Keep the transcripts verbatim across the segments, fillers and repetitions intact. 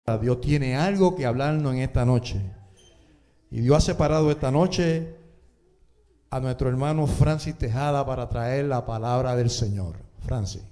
Dios tiene algo que hablarnos en esta noche. Y Dios ha separado esta noche a nuestro hermano Francis Tejada para traer la palabra del Señor. Francis.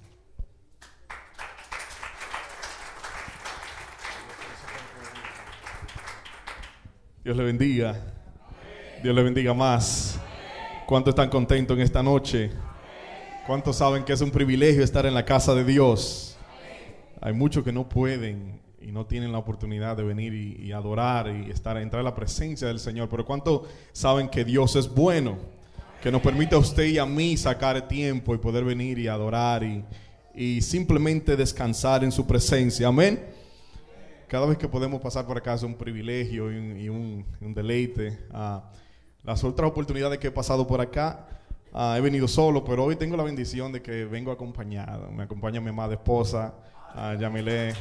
Dios le bendiga. Dios le bendiga más. ¿Cuántos están contentos en esta noche? ¿Cuántos saben que es un privilegio estar en la casa de Dios? Hay muchos que no pueden y no tienen la oportunidad de venir y, y adorar y estar, entrar en la presencia del Señor. Pero ¿cuántos saben que Dios es bueno? Que nos permite a usted y a mí sacar tiempo y poder venir y adorar y, y simplemente descansar en su presencia. Amén. Cada vez que podemos pasar por acá es un privilegio y un, y un, un deleite. Uh, las otras oportunidades que he pasado por acá, uh, he venido solo, pero hoy tengo la bendición de que vengo acompañado. Me acompaña mi amada esposa, uh, Yamile.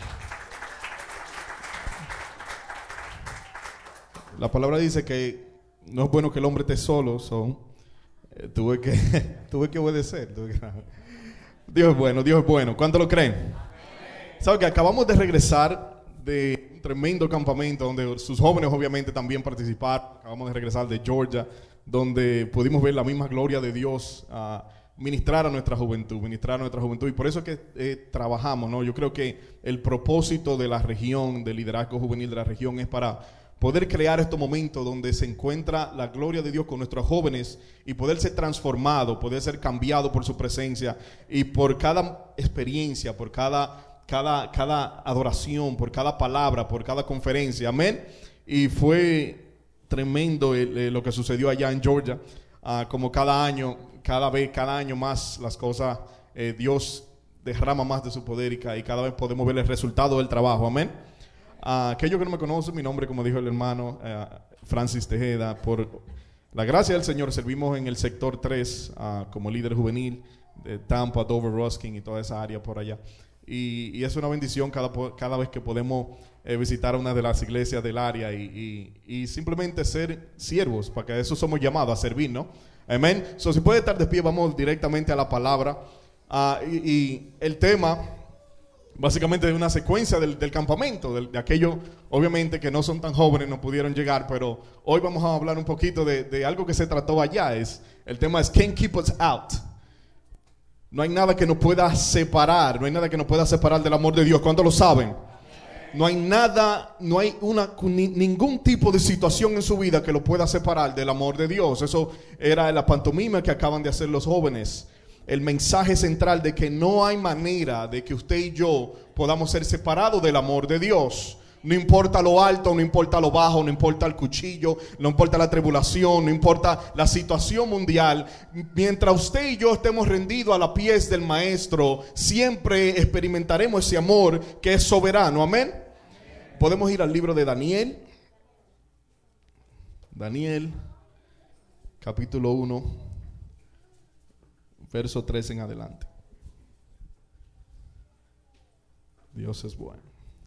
La palabra dice que no es bueno que el hombre esté solo, so, eh, tuve que tuve que obedecer. Tuve que, Dios es bueno, Dios es bueno. ¿Cuántos lo creen? ¿Saben que acabamos de regresar de un tremendo campamento donde sus jóvenes obviamente también participaron? Acabamos de regresar de Georgia, donde pudimos ver la misma gloria de Dios uh, ministrar a nuestra juventud, ministrar a nuestra juventud. Y por eso es que eh, trabajamos, ¿no? Yo creo que el propósito de la región, del liderazgo juvenil de la región, es para poder crear estos momentos donde se encuentra la gloria de Dios con nuestros jóvenes y poder ser transformado, poder ser cambiado por su presencia y por cada experiencia, por cada, cada, cada adoración, por cada palabra, por cada conferencia. Amén. Y fue tremendo el, el, lo que sucedió allá en Georgia. Uh, como cada año, cada vez, cada año más las cosas, eh, Dios derrama más de su poder y, y cada vez podemos ver el resultado del trabajo. Amén. Uh, aquellos que no me conocen, mi nombre, como dijo el hermano uh, Francis Tejeda, por la gracia del Señor servimos en el sector tres uh, como líder juvenil de Tampa, Dover, Ruskin y toda esa área por allá, y, y es una bendición cada, cada vez que podemos eh, visitar una de las iglesias del área y, y, y simplemente ser siervos, porque a eso somos llamados, a servir, ¿no? Amén. So, si puede estar de pie, vamos directamente a la palabra. uh, y, y el tema básicamente de una secuencia del, del campamento, de, de aquellos obviamente que no son tan jóvenes, no pudieron llegar, pero hoy vamos a hablar un poquito de, de algo que se trató allá. Es, el tema es Can't Keep Us Out. No hay nada que nos pueda separar, no hay nada que nos pueda separar del amor de Dios. ¿Cuántos lo saben? No hay nada, no hay una, ni, ningún tipo de situación en su vida que lo pueda separar del amor de Dios. Eso era la pantomima que acaban de hacer los jóvenes. El mensaje central de que no hay manera de que usted y yo podamos ser separados del amor de Dios. No importa lo alto, no importa lo bajo, no importa el cuchillo, no importa la tribulación, no importa la situación mundial. Mientras usted y yo estemos rendidos a los pies del Maestro, siempre experimentaremos ese amor que es soberano. Amén. Podemos ir al libro de Daniel. Daniel, capítulo uno. Verso tres en adelante. Dios es bueno.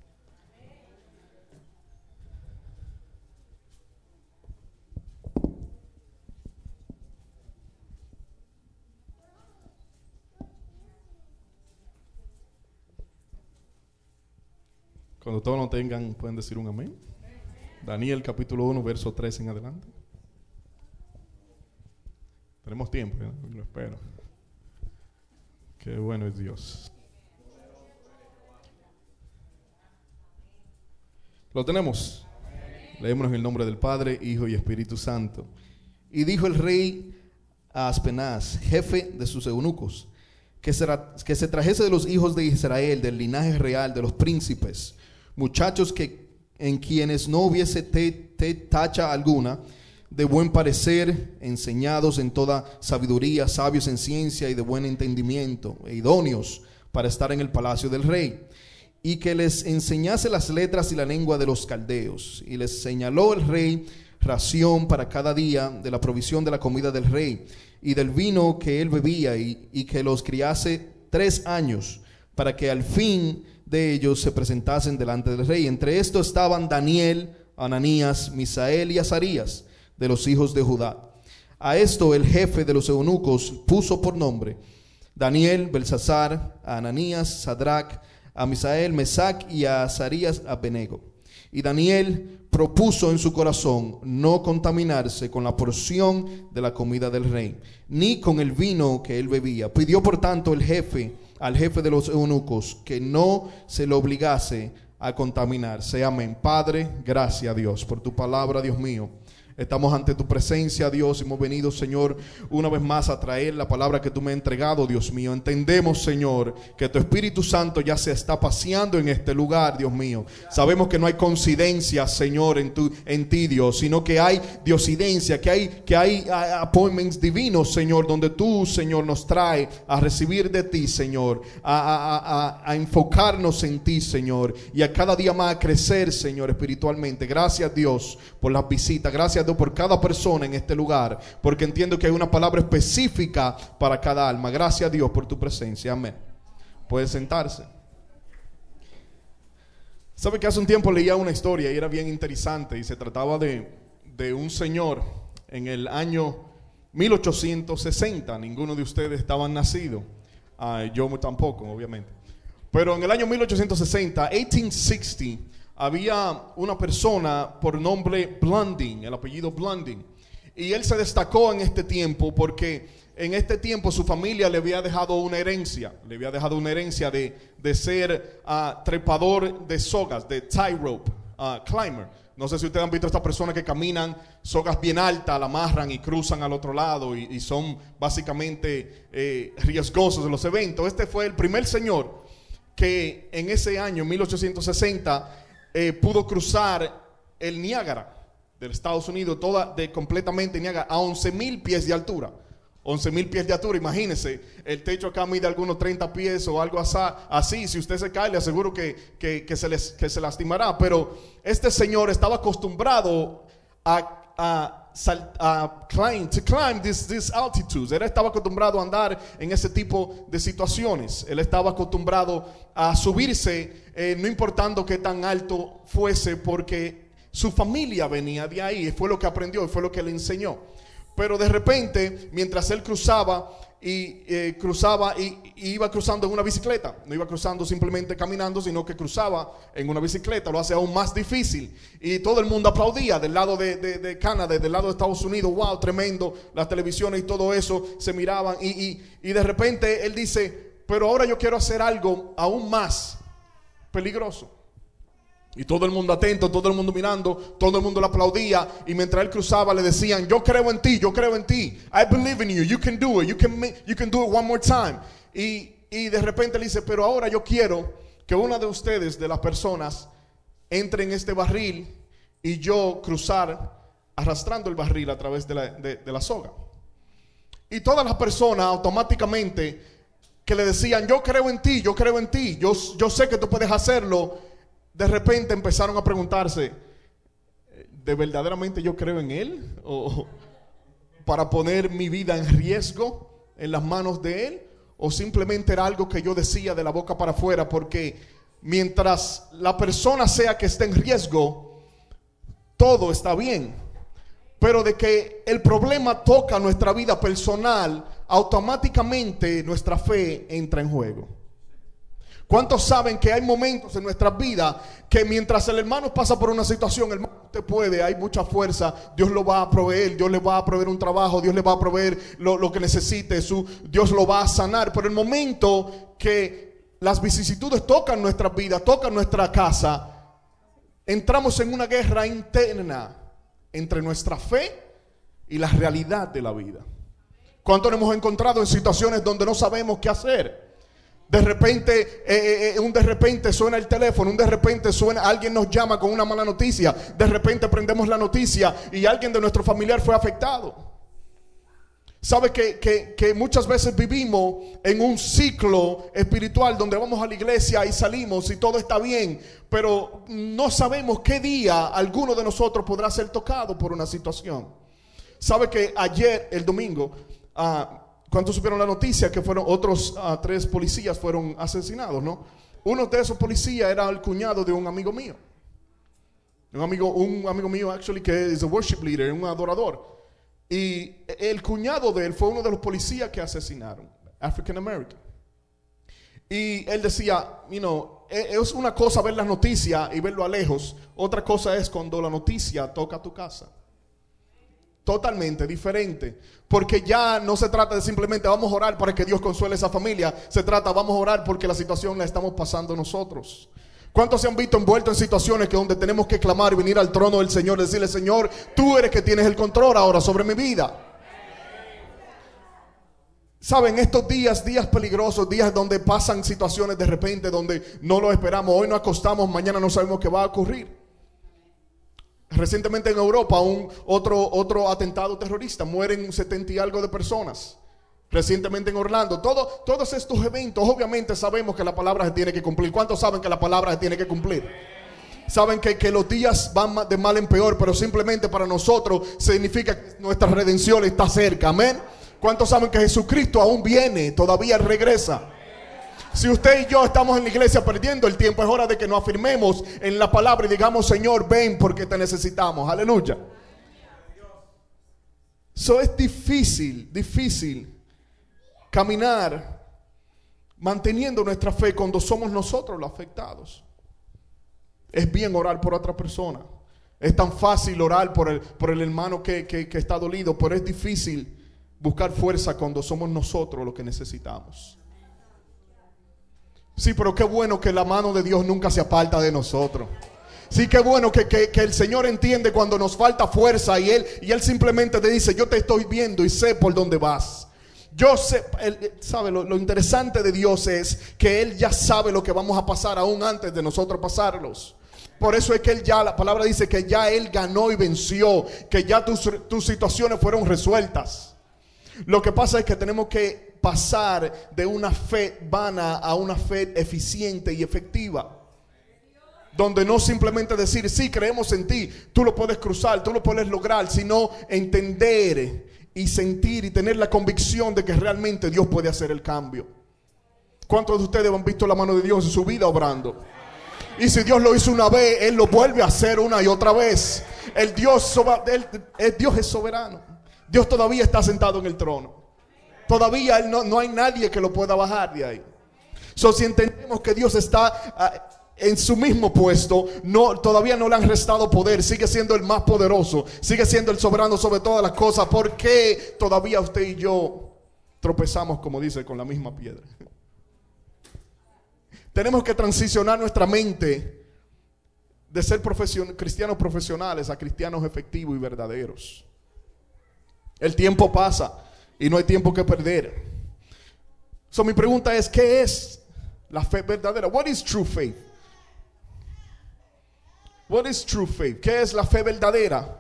Cuando todos lo tengan, pueden decir un amén. Daniel capítulo uno, verso tres en adelante. Tenemos tiempo, ¿no? Lo espero. Qué bueno es Dios. Lo tenemos. Leemos en el nombre del Padre, Hijo y Espíritu Santo. Y dijo el rey a Aspenaz, jefe de sus eunucos, que se, que se trajese de los hijos de Israel, del linaje real, de los príncipes, muchachos que en quienes no hubiese te, te, tacha alguna, de buen parecer, enseñados en toda sabiduría, sabios en ciencia y de buen entendimiento, e idóneos para estar en el palacio del rey, y que les enseñase las letras y la lengua de los caldeos. Y les señaló el rey ración para cada día de la provisión de la comida del rey y del vino que él bebía, y, y que los criase tres años, para que al fin de ellos se presentasen delante del rey. Entre estos estaban Daniel, Ananías, Misael y Azarías, de los hijos de Judá. A esto el jefe de los eunucos puso por nombre Daniel, Belsasar, a Ananías, Sadrach, a Misael, Mesac y a Azarías Abednego. Y Daniel propuso en su corazón no contaminarse con la porción de la comida del rey, ni con el vino que él bebía. Pidió por tanto el jefe, al jefe de los eunucos, que no se le obligase a contaminarse. Amén. Padre, gracias a Dios por tu palabra, Dios mío. Estamos ante tu presencia, Dios. Hemos venido, Señor, una vez más a traer la palabra que tú me has entregado, Dios mío. Entendemos, Señor, que tu Espíritu Santo ya se está paseando en este lugar, Dios mío. Sabemos que no hay coincidencia, Señor, en, tu, en ti, Dios, sino que hay diosidencia, que hay, que hay appointments divinos, Señor, donde tú, Señor, nos trae a recibir de ti, Señor, a, a, a, a enfocarnos en ti, Señor, y a cada día más a crecer, Señor, espiritualmente. Gracias, Dios, por las visitas. Gracias, Dios, por cada persona en este lugar, porque entiendo que hay una palabra específica para cada alma. Gracias, Dios, por tu presencia. Amén. Puede sentarse. Sabe que hace un tiempo leía una historia y era bien interesante, y se trataba de, de un señor en el año mil ochocientos sesenta. Ninguno de ustedes estaban nacidos. Uh, yo tampoco, obviamente. Pero en el año mil ochocientos sesenta, eighteen sixty, había una persona por nombre Blondin, el apellido Blondin, y él se destacó en este tiempo porque en este tiempo su familia le había dejado una herencia, le había dejado una herencia de, de ser uh, trepador de sogas, de tightrope uh, climber. No sé si ustedes han visto a estas personas que caminan sogas bien altas, la amarran y cruzan al otro lado y, y son básicamente eh, riesgosos en los eventos. Este fue el primer señor que en ese año mil ochocientos sesenta Eh, pudo cruzar el Niágara de Estados Unidos, toda de completamente Niágara, a once mil pies de altura. once mil pies de altura, imagínense, el techo acá mide algunos treinta pies o algo así. Si usted se cae, le aseguro que, que, que, se, les, que se lastimará. Pero este señor estaba acostumbrado a, a, a climb, to climb this, this altitudes. Él estaba acostumbrado a andar en ese tipo de situaciones. Él estaba acostumbrado a subirse, eh, no importando qué tan alto fuese, porque su familia venía de ahí, y fue lo que aprendió, y fue lo que le enseñó. Pero de repente, mientras él cruzaba y eh, cruzaba y, y iba cruzando en una bicicleta, no iba cruzando simplemente caminando, sino que cruzaba en una bicicleta, lo hace aún más difícil, y todo el mundo aplaudía del lado de, de, de Canadá, del lado de Estados Unidos. Wow, tremendo, las televisiones y todo eso se miraban, y, y, y de repente él dice: pero ahora yo quiero hacer algo aún más peligroso. Y todo el mundo atento, todo el mundo mirando, todo el mundo le aplaudía, y mientras él cruzaba le decían: yo creo en ti, yo creo en ti, I believe in you, you can do it, you can, make, you can do it one more time. Y, y de repente le dice: pero ahora yo quiero que una de ustedes, de las personas, entre en este barril y yo cruzar arrastrando el barril a través de la, de, de la soga. Y todas las personas automáticamente que le decían: yo creo en ti, yo creo en ti, yo, yo sé que tú puedes hacerlo, de repente empezaron a preguntarse: ¿de verdaderamente yo creo en él? ¿O para poner mi vida en riesgo en las manos de él? ¿O simplemente era algo que yo decía de la boca para afuera? Porque mientras la persona sea que esté en riesgo, todo está bien. Pero de que el problema toca nuestra vida personal, automáticamente nuestra fe entra en juego. ¿Cuántos saben que hay momentos en nuestras vidas que mientras el hermano pasa por una situación, hermano, usted puede, hay mucha fuerza, Dios lo va a proveer, Dios le va a proveer un trabajo, Dios le va a proveer lo, lo que necesite, su, Dios lo va a sanar? Pero el momento que las vicisitudes tocan nuestra vida, tocan nuestra casa, entramos en una guerra interna entre nuestra fe y la realidad de la vida. ¿Cuántos nos hemos encontrado en situaciones donde no sabemos qué hacer? De repente, eh, eh, un de repente suena el teléfono, un de repente suena, alguien nos llama con una mala noticia, de repente prendemos la noticia y alguien de nuestro familiar fue afectado. Sabe que, que, que muchas veces vivimos en un ciclo espiritual donde vamos a la iglesia y salimos y todo está bien, pero no sabemos qué día alguno de nosotros podrá ser tocado por una situación. Sabe que ayer, el domingo, uh, ¿cuántos supieron la noticia que fueron otros uh, tres policías fueron asesinados, no? Uno de esos policías era el cuñado de un amigo mío. Un amigo, un amigo mío, actually, que es un worship leader, un adorador. Y el cuñado de él fue uno de los policías que asesinaron, African American. Y él decía, you know, es una cosa ver las noticias y verlo a lejos. Otra cosa es cuando la noticia toca tu casa. Totalmente diferente. Porque ya no se trata de simplemente vamos a orar para que Dios consuele a esa familia. Se trata, vamos a orar porque la situación la estamos pasando nosotros. ¿Cuántos se han visto envueltos en situaciones que donde tenemos que clamar y venir al trono del Señor y decirle, Señor, tú eres que tienes el control ahora sobre mi vida? Saben, estos días, días peligrosos, días donde pasan situaciones de repente, donde no lo esperamos. Hoy nos acostamos, mañana no sabemos qué va a ocurrir. Recientemente en Europa, un otro, otro atentado terrorista, mueren setenta y algo de personas. Recientemente en Orlando, todo, todos estos eventos, obviamente sabemos que la palabra se tiene que cumplir. ¿Cuántos saben que la palabra se tiene que cumplir? Saben que, que los días van de mal en peor, pero simplemente para nosotros significa que nuestra redención está cerca. Amén. ¿Cuántos saben que Jesucristo aún viene, todavía regresa? Si usted y yo estamos en la iglesia perdiendo el tiempo, es hora de que nos afirmemos en la palabra y digamos, Señor, ven porque te necesitamos. Aleluya. Eso es difícil, difícil caminar manteniendo nuestra fe cuando somos nosotros los afectados. Es bien orar por otra persona. Es tan fácil orar por el, por el hermano que, que, que está dolido, pero es difícil buscar fuerza cuando somos nosotros los que necesitamos. Sí, pero qué bueno que la mano de Dios nunca se aparta de nosotros. Sí, qué bueno que, que, que el Señor entiende cuando nos falta fuerza y Él, y Él simplemente te dice, yo te estoy viendo y sé por dónde vas. Yo sé, él, sabe, lo, lo interesante de Dios es que Él ya sabe lo que vamos a pasar aún antes de nosotros pasarlos. Por eso es que Él ya, la palabra dice que ya Él ganó y venció, que ya tus, tus situaciones fueron resueltas. Lo que pasa es que tenemos que pasar de una fe vana a una fe eficiente y efectiva. Donde no simplemente decir, sí, creemos en ti, tú lo puedes cruzar, tú lo puedes lograr, sino entender y sentir y tener la convicción de que realmente Dios puede hacer el cambio. ¿Cuántos de ustedes han visto la mano de Dios en su vida obrando? Y si Dios lo hizo una vez, Él lo vuelve a hacer una y otra vez. El Dios, el, el Dios es soberano. Dios todavía está sentado en el trono. Todavía él no, no hay nadie que lo pueda bajar de ahí. So, si entendemos que Dios está uh, en su mismo puesto, no, todavía no le han restado poder. Sigue siendo el más poderoso. Sigue siendo el soberano sobre todas las cosas. ¿Por qué todavía usted y yo tropezamos, como dice, con la misma piedra? Tenemos que transicionar nuestra mente de ser profesion- cristianos profesionales a cristianos efectivos y verdaderos. El tiempo pasa y no hay tiempo que perder. So, mi pregunta es, ¿qué es la fe verdadera? What is true faith? What is true faith? ¿Qué es la fe verdadera?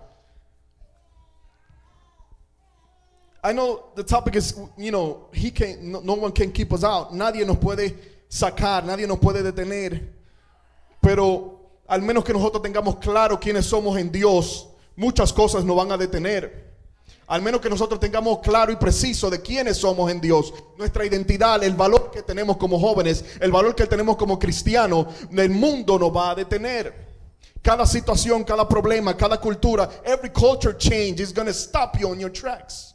I know the topic is, you know, he can't, no, no one can keep us out. Nadie nos puede sacar, nadie nos puede detener. Pero al menos que nosotros tengamos claro quiénes somos en Dios, muchas cosas nos van a detener. Al menos que nosotros tengamos claro y preciso de quiénes somos en Dios, nuestra identidad, el valor que tenemos como jóvenes, el valor que tenemos como cristianos, el mundo nos va a detener. Cada situación, cada problema, cada cultura, every culture change is going to stop you on your tracks.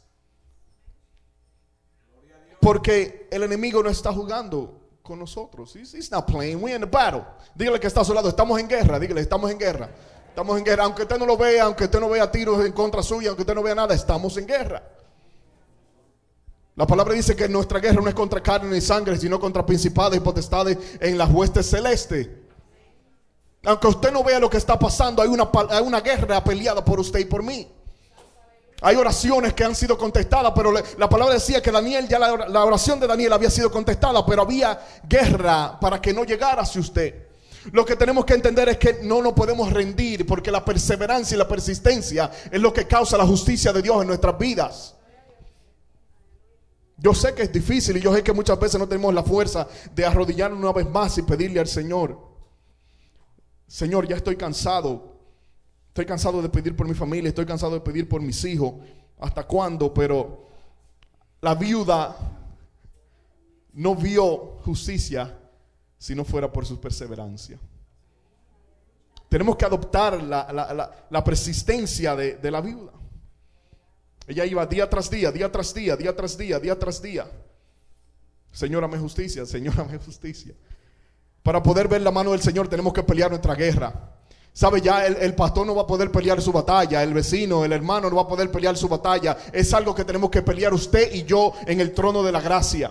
Porque el enemigo no está jugando con nosotros. He's, he's not playing, we're in the battle. Dígale que está a su lado, estamos en guerra, dígale, estamos en guerra. Estamos en guerra, aunque usted no lo vea, aunque usted no vea tiros en contra suya, aunque usted no vea nada, estamos en guerra. La palabra dice que nuestra guerra no es contra carne ni sangre, sino contra principados y potestades en las huestes celestes. Aunque usted no vea lo que está pasando, hay una, hay una guerra peleada por usted y por mí. Hay oraciones que han sido contestadas, pero le, la palabra decía que Daniel, ya la, la oración de Daniel había sido contestada, pero había guerra para que no llegara hacia usted. Lo que tenemos que entender es que no nos podemos rendir, porque la perseverancia y la persistencia es lo que causa la justicia de Dios en nuestras vidas. Yo sé que es difícil y yo sé que muchas veces no tenemos la fuerza de arrodillarnos una vez más y pedirle al Señor: Señor, ya estoy cansado. Estoy cansado de pedir por mi familia, estoy cansado de pedir por mis hijos. ¿Hasta cuándo? Pero la viuda no vio justicia si no fuera por su perseverancia. Tenemos que adoptar la, la, la, la persistencia de, de la viuda. Ella iba día tras día, día tras día, día tras día, día tras día. Señor, dame justicia, Señor, dame justicia. Para poder ver la mano del Señor tenemos que pelear nuestra guerra. ¿Sabe? Ya el, el pastor no va a poder pelear su batalla, el vecino, el hermano no va a poder pelear su batalla. Es algo que tenemos que pelear usted y yo en el trono de la gracia.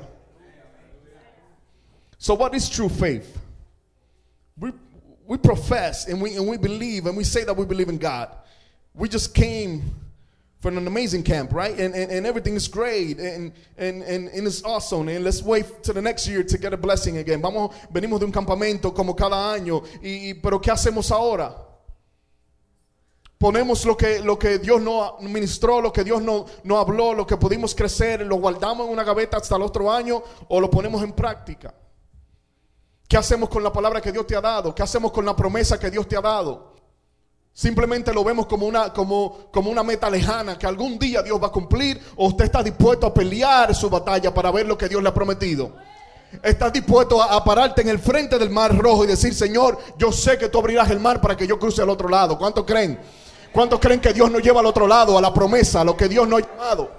So what is true faith? We, we profess and we, and we believe and we say that we believe in God. We just came from an amazing camp, right? And, and, and everything is great and, and, and, and it's awesome. And let's wait to the next year to get a blessing again. Vamos, venimos de un campamento como cada año. Y, y, pero ¿qué hacemos ahora? Ponemos lo que, lo que Dios nos ministró, lo que Dios nos no habló, lo que pudimos crecer, lo guardamos en una gaveta hasta el otro año o lo ponemos en práctica. ¿Qué hacemos con la palabra que Dios te ha dado? ¿Qué hacemos con la promesa que Dios te ha dado? Simplemente lo vemos como una, como, como una meta lejana que algún día Dios va a cumplir, o usted está dispuesto a pelear su batalla para ver lo que Dios le ha prometido. Estás dispuesto a, a pararte en el frente del mar rojo y decir: Señor, yo sé que tú abrirás el mar para que yo cruce al otro lado. ¿Cuántos creen? ¿Cuántos creen que Dios nos lleva al otro lado, a la promesa, a lo que Dios nos ha llamado?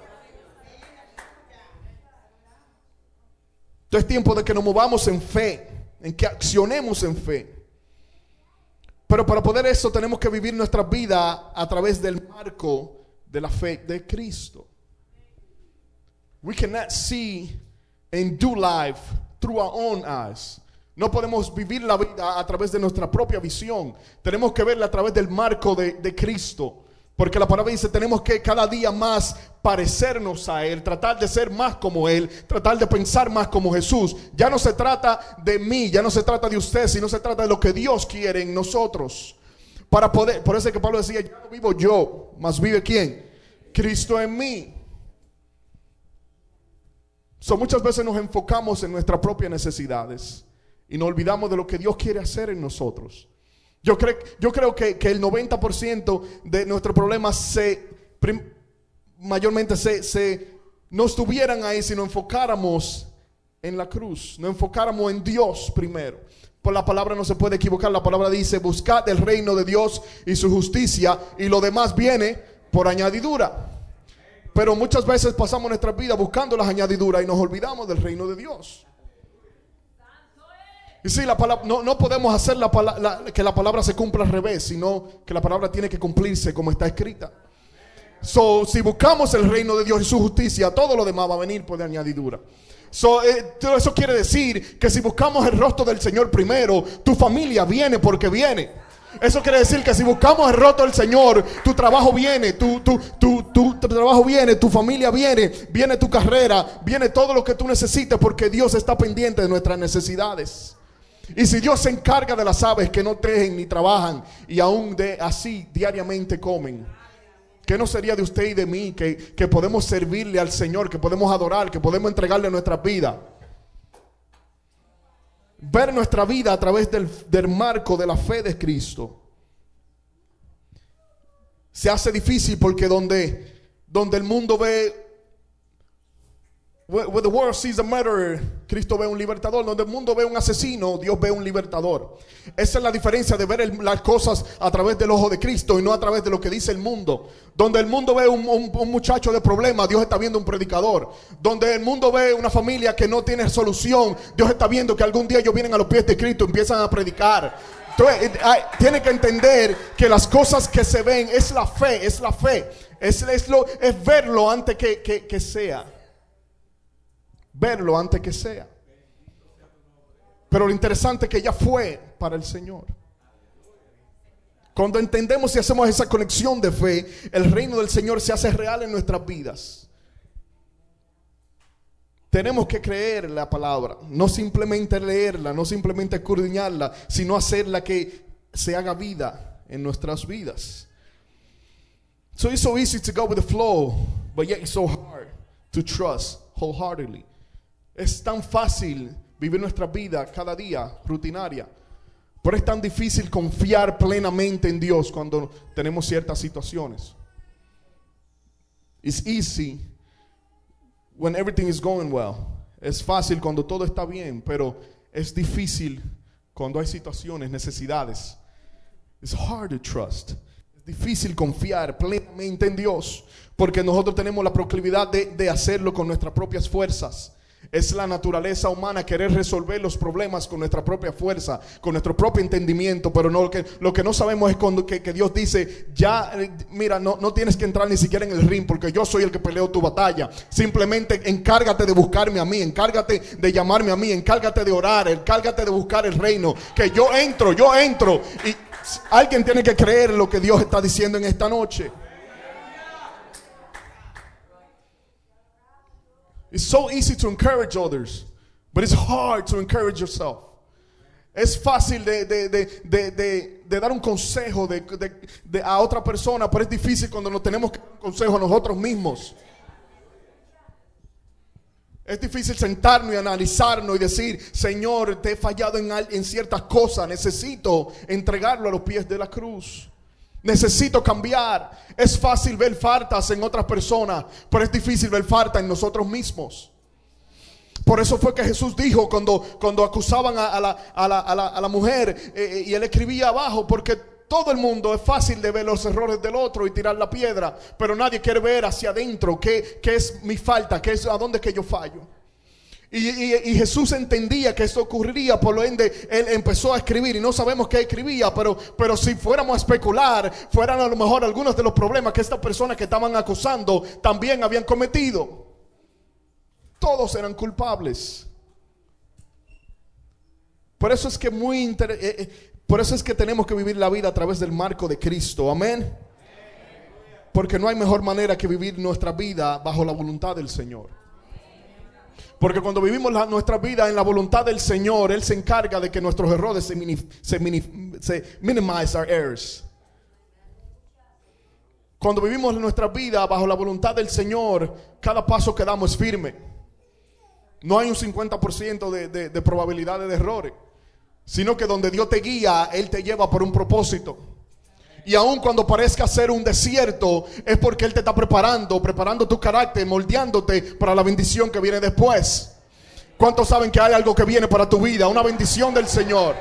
Entonces es tiempo de que nos movamos en fe, en que accionemos en fe. Pero para poder eso tenemos que vivir nuestra vida a través del marco de la fe de Cristo. We cannot see and do life through our own eyes. No podemos vivir la vida a través de nuestra propia visión. Tenemos que verla a través del marco de, de Cristo. Porque la palabra dice, tenemos que cada día más parecernos a Él, tratar de ser más como Él, tratar de pensar más como Jesús. Ya no se trata de mí, ya no se trata de usted, sino se trata de lo que Dios quiere en nosotros. Para poder, por eso es que Pablo decía, ya no vivo yo, mas vive ¿quién? Cristo en mí. So, muchas veces nos enfocamos en nuestras propias necesidades y nos olvidamos de lo que Dios quiere hacer en nosotros. Yo creo, yo creo que, que el noventa por ciento de nuestros problemas se, prim, mayormente se, se, no estuvieran ahí si nos enfocáramos en la cruz, nos enfocáramos en Dios primero. Por la palabra no se puede equivocar. La palabra dice: buscad el reino de Dios y su justicia, y lo demás viene por añadidura. Pero muchas veces pasamos nuestra vida buscando las añadiduras y nos olvidamos del reino de Dios. Y sí, la palabra, no, no podemos hacer la, la, que la palabra se cumpla al revés, sino que la palabra tiene que cumplirse como está escrita. So, si buscamos el reino de Dios y su justicia, todo lo demás va a venir por añadidura. So, eh, todo eso quiere decir que si buscamos el rostro del Señor primero, tu familia viene porque viene. Eso quiere decir que si buscamos el rostro del Señor, tu trabajo viene, tu, tu, tu, tu, tu trabajo viene, tu familia viene, viene tu carrera, viene todo lo que tú necesites, porque Dios está pendiente de nuestras necesidades. Y si Dios se encarga de las aves que no tejen ni trabajan y aún de así diariamente comen, ¿qué no sería de usted y de mí que, que podemos servirle al Señor, que podemos adorar, que podemos entregarle nuestra vida? Ver nuestra vida a través del, del marco de la fe de Cristo se hace difícil porque donde, donde el mundo ve, where the world sees a murderer, Cristo ve un libertador. Donde el mundo ve un asesino, Dios ve un libertador. Esa es la diferencia de ver el, las cosas a través del ojo de Cristo y no a través de lo que dice el mundo. Donde el mundo ve un, un, un muchacho de problemas, Dios está viendo un predicador. Donde el mundo ve una familia que no tiene solución, Dios está viendo que algún día ellos vienen a los pies de Cristo y empiezan a predicar. Entonces, tiene que entender que las cosas que se ven es la fe, es la fe. Es, es, lo, es verlo antes que, que, que sea. Verlo antes que sea. Pero lo interesante es que ya fue para el Señor. Cuando entendemos y hacemos esa conexión de fe, el reino del Señor se hace real en nuestras vidas. Tenemos que creer la palabra, no simplemente leerla, no simplemente escudriñarla, sino hacerla que se haga vida en nuestras vidas. So it's so easy to go with the flow, but yet it's so hard to trust wholeheartedly. Es tan fácil vivir nuestra vida cada día rutinaria, pero es tan difícil confiar plenamente en Dios cuando tenemos ciertas situaciones. It's easy when everything is going well. Es fácil cuando todo está bien, pero es difícil cuando hay situaciones, necesidades. It's hard to trust. Es difícil confiar plenamente en Dios, porque nosotros tenemos la proclividad de, de hacerlo con nuestras propias fuerzas. Es la naturaleza humana querer resolver los problemas con nuestra propia fuerza, con nuestro propio entendimiento, pero no, lo, que, lo que no sabemos es cuando, que, que Dios dice, ya, mira, no, no tienes que entrar ni siquiera en el ring, porque yo soy el que peleo tu batalla. Simplemente encárgate de buscarme a mí, encárgate de llamarme a mí, encárgate de orar, encárgate de buscar el reino, que yo entro, yo entro. Y alguien tiene que creer lo que Dios está diciendo en esta noche. It's so easy to encourage others, but it's hard to encourage yourself. Es fácil de, de, de, de, de, de dar un consejo de, de, de a otra persona, pero es difícil cuando nos tenemos que dar un consejo a nosotros mismos. Es difícil sentarnos y analizarnos y decir, Señor, te he fallado en, en ciertas cosas, necesito entregarlo a los pies de la cruz. Necesito cambiar. Es fácil ver faltas en otras personas, pero es difícil ver faltas en nosotros mismos. Por eso fue que Jesús dijo cuando, cuando acusaban a, a, la, a, la, a, la, a la mujer eh, y él escribía abajo, porque todo el mundo es fácil de ver los errores del otro y tirar la piedra, pero nadie quiere ver hacia adentro qué, qué es mi falta, qué es, a dónde es que yo fallo. Y, y, y Jesús entendía que esto ocurriría, por lo ende él empezó a escribir, y no sabemos qué escribía, pero, pero si fuéramos a especular, fueran a lo mejor algunos de los problemas que estas personas que estaban acusando también habían cometido. Todos eran culpables. Por eso es que muy inter- eh, eh, por eso es que tenemos que vivir la vida a través del marco de Cristo. Amén. Porque no hay mejor manera que vivir nuestra vida bajo la voluntad del Señor. Porque cuando vivimos la, nuestra vida en la voluntad del Señor, Él se encarga de que nuestros errores se, mini, se, mini, se minimize our errors. Cuando vivimos nuestra vida bajo la voluntad del Señor, cada paso que damos es firme. No hay un cincuenta por ciento de, de, de probabilidad de errores, sino que donde Dios te guía, Él te lleva por un propósito. Y aun cuando parezca ser un desierto, es porque Él te está preparando, preparando tu carácter, moldeándote para la bendición que viene después. ¿Cuántos saben que hay algo que viene para tu vida? Una bendición del Señor.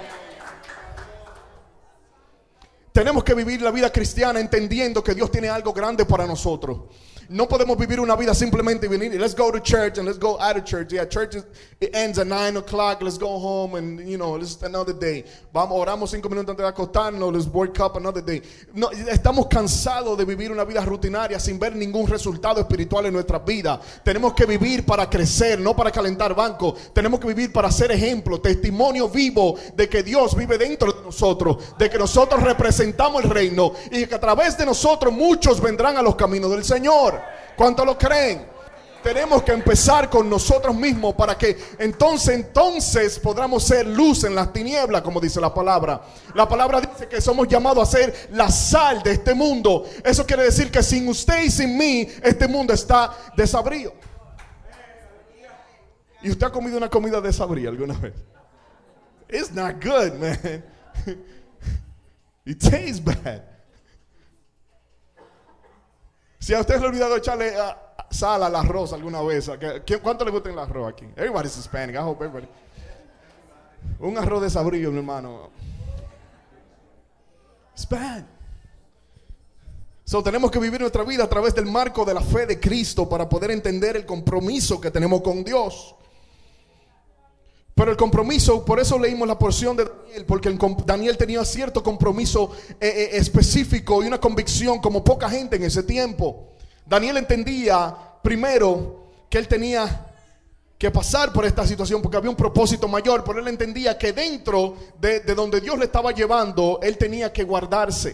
Tenemos que vivir la vida cristiana entendiendo que Dios tiene algo grande para nosotros. No podemos vivir una vida simplemente venir, let's go to church and let's go out of church. Yeah, church is, it ends at nine o'clock. Let's go home and, you know, it's another day. Vamos, oramos cinco minutos antes de acostarnos. Let's work up another day. No, estamos cansados de vivir una vida rutinaria sin ver ningún resultado espiritual en nuestra vida. Tenemos que vivir para crecer, no para calentar banco. Tenemos que vivir para ser ejemplo, testimonio vivo de que Dios vive dentro de nosotros, de que nosotros representamos el reino y que a través de nosotros muchos vendrán a los caminos del Señor. ¿Cuántos lo creen? Tenemos que empezar con nosotros mismos para que entonces, entonces podamos ser luz en las tinieblas, como dice la palabra. La palabra dice que somos llamados a ser la sal de este mundo. Eso quiere decir que sin usted y sin mí, este mundo está desabrido. ¿Y usted ha comido una comida desabrida alguna vez? It's not good, man. It tastes bad. Si a usted le ha olvidado echarle uh, sal al arroz alguna vez, ¿cuánto le gusta el arroz aquí? Everybody's Hispanic, I hope everybody. Un arroz desabrido, mi hermano. It's bad. So, tenemos que vivir nuestra vida a través del marco de la fe de Cristo para poder entender el compromiso que tenemos con Dios. Pero el compromiso, por eso leímos la porción de Daniel, porque el, Daniel tenía cierto compromiso eh, eh, específico y una convicción como poca gente en ese tiempo. Daniel entendía primero que él tenía que pasar por esta situación porque había un propósito mayor, pero él entendía que dentro de, de donde Dios le estaba llevando, él tenía que guardarse.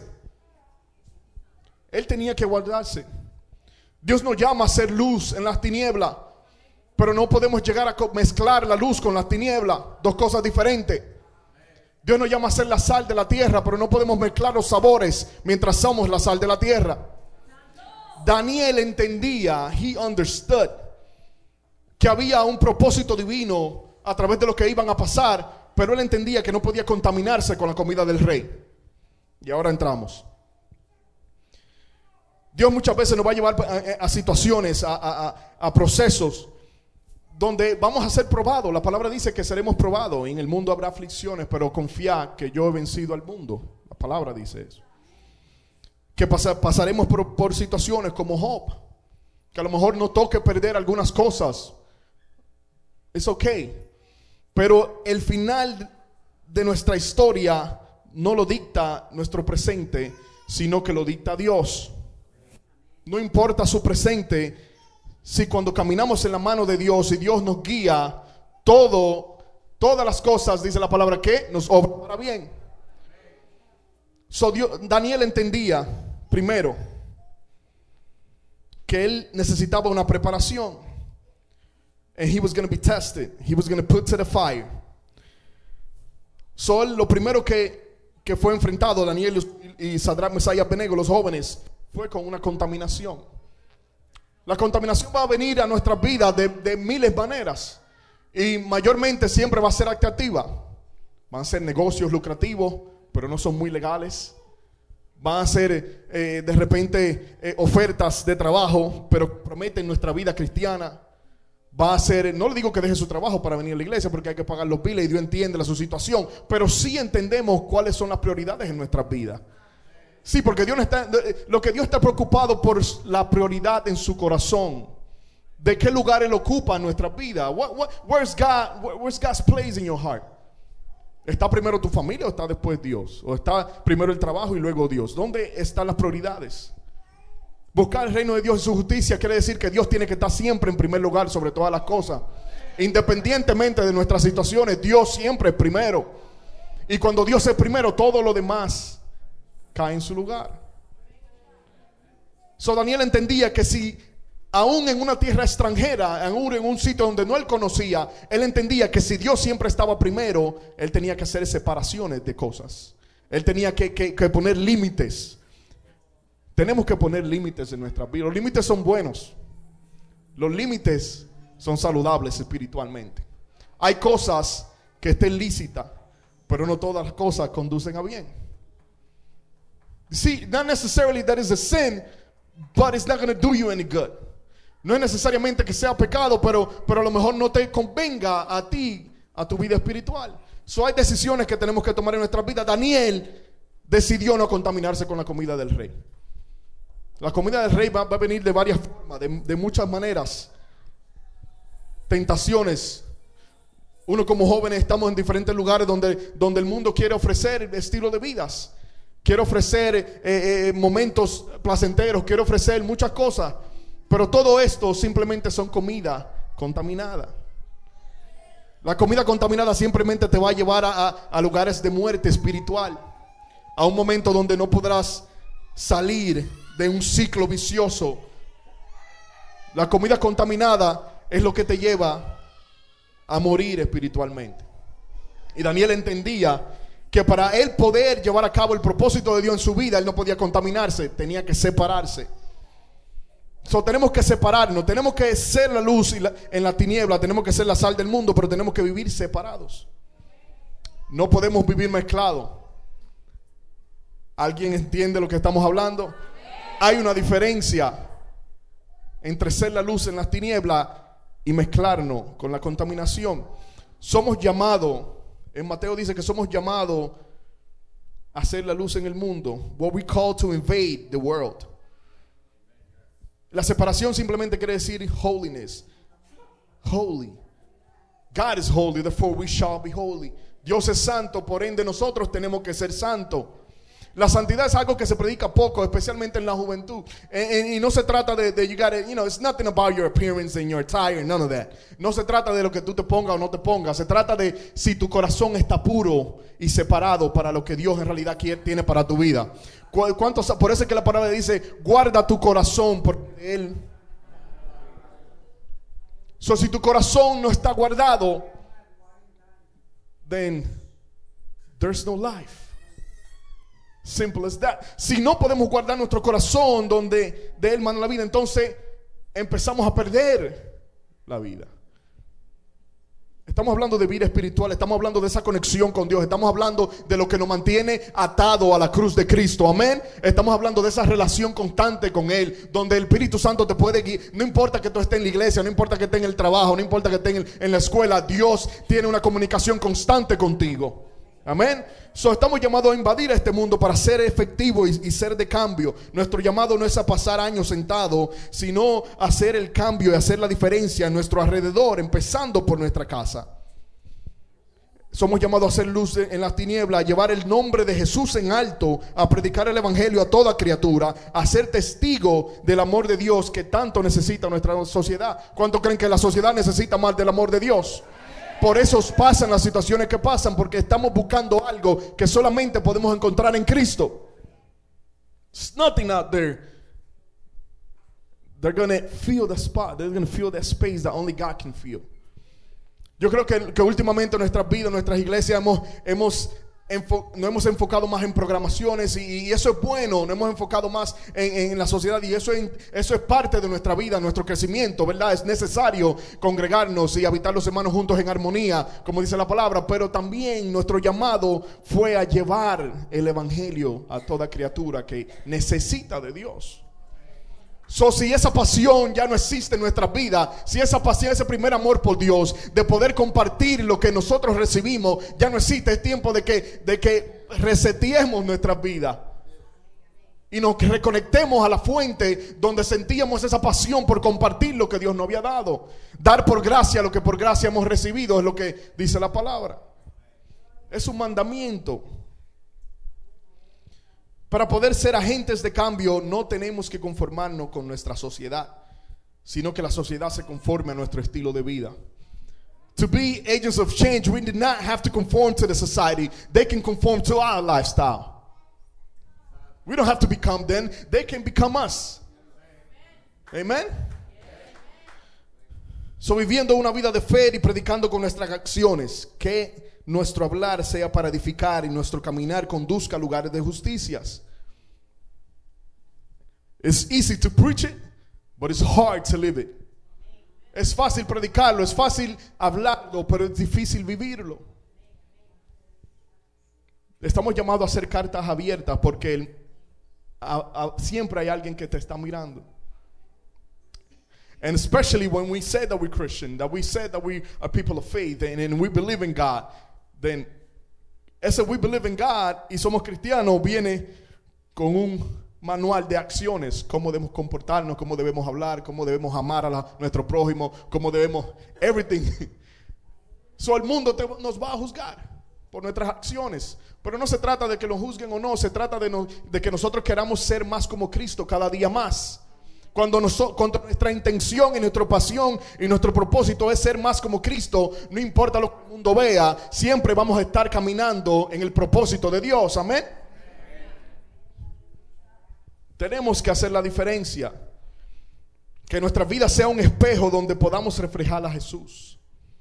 Él tenía que guardarse. Dios nos llama a ser luz en las tinieblas. Pero no podemos llegar a mezclar la luz con las tinieblas. Dos cosas diferentes. Dios nos llama a ser la sal de la tierra, pero no podemos mezclar los sabores mientras somos la sal de la tierra. Daniel entendía, he understood, que había un propósito divino a través de lo que iban a pasar, pero él entendía que no podía contaminarse con la comida del rey. Y ahora entramos. Dios muchas veces nos va a llevar a, a situaciones, a, a, a procesos donde vamos a ser probados. La palabra dice que seremos probados. En el mundo habrá aflicciones, pero confía que yo he vencido al mundo. La palabra dice eso. Que pasa, pasaremos por, por situaciones como Job, que a lo mejor nos toque perder algunas cosas, Es ok. Pero el final de nuestra historia no lo dicta nuestro presente, sino que lo dicta Dios. No importa su presente, si cuando caminamos en la mano de Dios y Dios nos guía, todo, todas las cosas, dice la palabra, que nos obran para bien. So, Dios, Daniel entendía, primero, que él necesitaba una preparación. And he was going to be tested. He was going to put to the fire. So, él, lo primero que, que fue enfrentado, Daniel y Sadrach, Mesach y Abednego, los jóvenes, fue con una contaminación. La contaminación va a venir a nuestras vidas de, de miles de maneras. Y mayormente siempre va a ser activa. Van a ser negocios lucrativos, pero no son muy legales. Van a ser eh, de repente eh, ofertas de trabajo, pero prometen nuestra vida cristiana. Va a ser, no le digo que deje su trabajo para venir a la iglesia, porque hay que pagar los biles y Dios entiende la su situación, pero sí entendemos cuáles son las prioridades en nuestras vidas. Sí, porque Dios no está, lo que Dios está preocupado por la prioridad en su corazón. ¿De qué lugar Él ocupa en nuestra vida? What, what, where's God, where's God's place in your heart? ¿Está primero tu familia o está después Dios? ¿O está primero el trabajo y luego Dios? ¿Dónde están las prioridades? Buscar el reino de Dios y su justicia quiere decir que Dios tiene que estar siempre en primer lugar sobre todas las cosas. Independientemente de nuestras situaciones, Dios siempre es primero. Y cuando Dios es primero, todo lo demás cae en su lugar. So Daniel entendía que si aún en una tierra extranjera, aún en un sitio donde no él conocía, él entendía que si Dios siempre estaba primero, él tenía que hacer separaciones de cosas. Él tenía que, que, que poner límites. Tenemos que poner límites en nuestra vida. Los límites son buenos. Los límites son saludables espiritualmente. Hay cosas que estén lícitas, pero no todas las cosas conducen a bien. See, not necessarily that is a sin, but it's not going to do you any good. No es necesariamente que sea pecado, pero, pero a lo mejor no te convenga a ti, a tu vida espiritual. So hay decisiones que tenemos que tomar en nuestra vida. Daniel decidió no contaminarse con la comida del rey. La comida del rey va, va a venir de varias formas, de, de muchas maneras. Tentaciones. Uno como jóvenes estamos en diferentes lugares donde, donde el mundo quiere ofrecer estilo de vidas. Quiere ofrecer eh, eh, momentos placenteros, quiere ofrecer muchas cosas. Pero todo esto simplemente son comida contaminada. La comida contaminada simplemente te va a llevar a, a, a lugares de muerte espiritual. A un momento donde no podrás salir de un ciclo vicioso. La comida contaminada es lo que te lleva a morir espiritualmente. Y Daniel entendía que para él poder llevar a cabo el propósito de Dios en su vida, él no podía contaminarse, tenía que separarse. So, tenemos que separarnos, tenemos que ser la luz y la, en la tiniebla, tenemos que ser la sal del mundo, pero tenemos que vivir separados. No podemos vivir mezclados. ¿Alguien entiende lo que estamos hablando? Hay una diferencia entre ser la luz en las tinieblas y mezclarnos con la contaminación. Somos llamados, en Mateo dice que somos llamados a ser la luz en el mundo. What we call to invade the world. La separación simplemente quiere decir holiness. Holy. God is holy, therefore we shall be holy. Dios es santo, por ende nosotros tenemos que ser santos. La santidad es algo que se predica poco, especialmente en la juventud. Y, y no se trata de, de you gotta, you know, it's nothing about your appearance and your attire, none of that. No se trata de lo que tú te pongas o no te pongas. Se trata de si tu corazón está puro y separado para lo que Dios en realidad quiere, tiene para tu vida. ¿Cuántos, por eso es que la palabra dice, guarda tu corazón porque Él... So, si tu corazón no está guardado, then there's no life. Simple as that. Si no podemos guardar nuestro corazón donde de Él mana la vida, entonces empezamos a perder la vida. Estamos hablando de vida espiritual, estamos hablando de esa conexión con Dios, estamos hablando de lo que nos mantiene atado a la cruz de Cristo, amén. Estamos hablando de esa relación constante con Él, donde el Espíritu Santo te puede guiar. No importa que tú estés en la iglesia, no importa que estés en el trabajo, no importa que estés en, en la escuela, Dios tiene una comunicación constante contigo. Amén. So, estamos llamados a invadir a este mundo para ser efectivos y, y ser de cambio. Nuestro llamado no es a pasar años sentado, sino a hacer el cambio y hacer la diferencia en nuestro alrededor, empezando por nuestra casa. Somos llamados a hacer luz en las tinieblas, a llevar el nombre de Jesús en alto, a predicar el evangelio a toda criatura, a ser testigo del amor de Dios que tanto necesita nuestra sociedad. ¿Cuánto creen que la sociedad necesita más del amor de Dios? Por eso pasan las situaciones que pasan, porque estamos buscando algo que solamente podemos encontrar en Cristo. There's nothing out there. They're going to feel the spot. They're going to feel that space that only God can feel. Yo creo que, que últimamente en nuestras vidas, en nuestras iglesias hemos, hemos enfo, nos hemos enfocado más en programaciones y, y eso es bueno. Nos hemos enfocado más en, en la sociedad y eso es, eso es parte de nuestra vida, nuestro crecimiento, ¿verdad? Es necesario congregarnos y habitar los hermanos juntos en armonía, como dice la palabra, pero también nuestro llamado fue a llevar el evangelio a toda criatura que necesita de Dios. So, si esa pasión ya no existe en nuestra vida, si esa pasión, ese primer amor por Dios, de poder compartir lo que nosotros recibimos, ya no existe, es tiempo de que, de que reseteemos nuestra vida y nos reconectemos a la fuente donde sentíamos esa pasión por compartir lo que Dios nos había dado. Dar por gracia lo que por gracia hemos recibido, es lo que dice la palabra. Es un mandamiento. Para poder ser agentes de cambio no tenemos que conformarnos con nuestra sociedad, sino que la sociedad se conforme a nuestro estilo de vida. To be agents of change, we did not have to conform to the society. They can conform to our lifestyle. We don't have to become them. They can become us. Amen. So, viviendo una vida de fe y predicando con nuestras acciones, que nuestro hablar sea para edificar y nuestro caminar conduzca a lugares de justicias. It's easy to preach it, but it's hard to live it. Es fácil predicarlo, es fácil hablarlo, pero es difícil vivirlo. Estamos llamados a hacer cartas abiertas porque el, a, a, siempre hay alguien que te está mirando. And especially when we say that we're Christian, that we say that we are people of faith and, and we believe in God, then ese we believe in God y somos cristianos viene con un manual de acciones, cómo debemos comportarnos, cómo debemos hablar, cómo debemos amar a la, nuestro prójimo, cómo debemos, everything. So el mundo te, nos va a juzgar por nuestras acciones, pero no se trata de que lo juzguen o no, se trata de, no, de que nosotros queramos ser más como Cristo cada día más. Cuando, nos, cuando nuestra intención y nuestra pasión y nuestro propósito es ser más como Cristo, no importa lo que el mundo vea, siempre vamos a estar caminando en el propósito de Dios. Amén. Tenemos que hacer la diferencia. Que nuestra vida sea un espejo donde podamos reflejar a Jesús.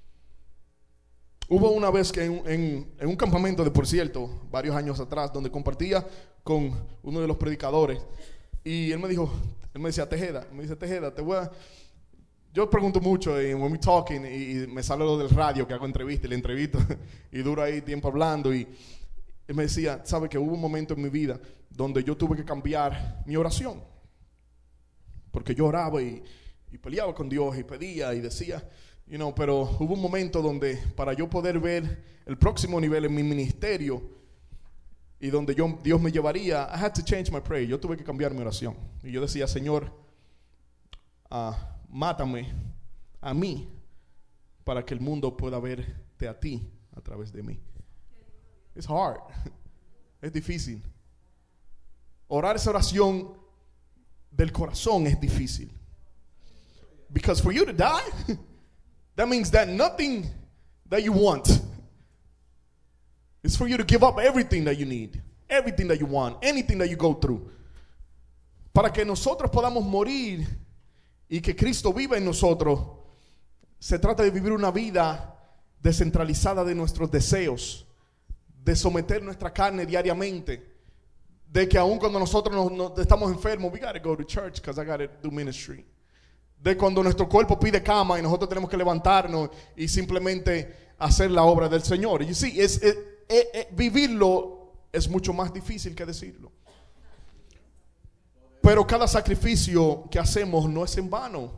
Hubo una vez que en, en, en un campamento de, por cierto, varios años atrás, donde compartía con uno de los predicadores. Y él me dijo, él me decía, Tejeda, me dice, Tejeda, te voy a... Yo pregunto mucho y when we talking y, y me sale lo del radio que hago entrevista y le entrevisto y duro ahí tiempo hablando y él me decía, sabe que hubo un momento en mi vida donde yo tuve que cambiar mi oración porque yo oraba y, y peleaba con Dios y pedía y decía, you know, pero hubo un momento donde para yo poder ver el próximo nivel en mi ministerio y donde yo, Dios me llevaría, I had to change my prayer. Yo tuve que cambiar mi oración. Y yo decía, Señor, uh, mátame a mí para que el mundo pueda verte a ti a través de mí. It's hard. Es difícil. Orar esa oración del corazón es difícil. Because for you to die, that means that nothing that you want, it's for you to give up everything that you need, everything that you want, anything that you go through. Para que nosotros podamos morir y que Cristo viva en nosotros, se trata de vivir una vida descentralizada de nuestros deseos, de someter nuestra carne diariamente, de que aun cuando nosotros nos, nos estamos enfermos, we gotta go to church because I gotta do ministry. De cuando nuestro cuerpo pide cama y nosotros tenemos que levantarnos y simplemente hacer la obra del Señor. Y sí, es, es, es, es, vivirlo es mucho más difícil que decirlo. Pero cada sacrificio que hacemos no es en vano.